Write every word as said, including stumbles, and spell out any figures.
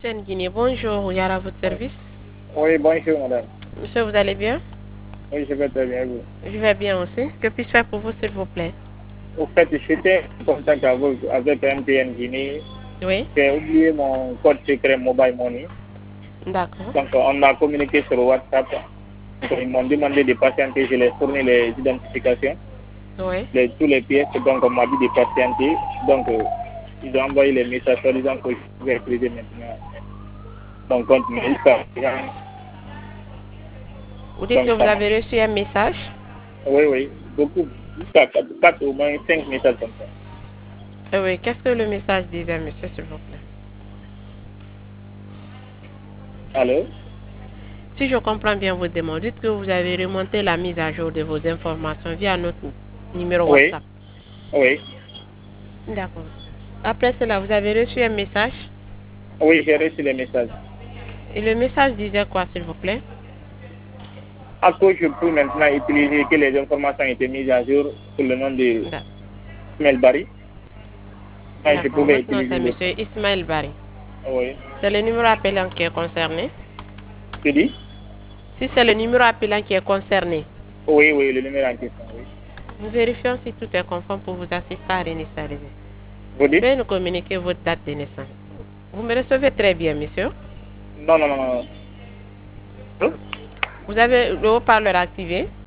Seine Guinée, bonjour, Yara, à votre service. Oui, bonjour madame. Monsieur, vous allez bien? Oui, je vais très bien, vous. Je vais bien aussi. Que puis-je faire pour vous, s'il vous plaît? Au fait, j'étais en contact avec, avec M T N Guinée. Oui, J'ai oublié mon code secret Mobile Money. d'accord. Donc, on a communiqué sur WhatsApp. Donc, ils m'ont demandé de patienter. Je leur ai fourni les identifications, Oui. les, tous les pièces. Donc, on m'a dit de patienter. Donc, euh, ils ont envoyé les messages en disant que je vais utiliser maintenant mon compte. Mais jusqu'à présent, Vous dites donc, que vous ça marche. avez reçu un message. Oui, oui, beaucoup. Jusqu'à quatre au moins cinq messages comme ça. Euh, oui, qu'est-ce que le message disait, monsieur, s'il vous plaît? Alors? Si je comprends bien votre demande, dites que vous avez remonté la mise à jour de vos informations via notre numéro Oui, WhatsApp. oui. D'accord. Après cela, vous avez reçu un message. Oui, j'ai reçu les messages. Et le message disait quoi, s'il vous plaît? À quoi je peux maintenant utiliser que les informations ont été mises à jour sur le nom de D'a- Ismaël Barry. Moi, je D'accord. pouvais Votre nom, utiliser c'est le... monsieur Ismaël Barry. Oui. C'est le numéro appelant qui est concerné. Tu dis? Si c'est le numéro appelant qui est concerné, Oui, oui, le numéro en question, oui. nous vérifions si tout est conforme pour vous assister à réinitialiser. Vous dites? Veuillez nous communiquer votre date de naissance. Vous me recevez très bien, monsieur. Non, non, non, non. Vous avez le haut-parleur activé.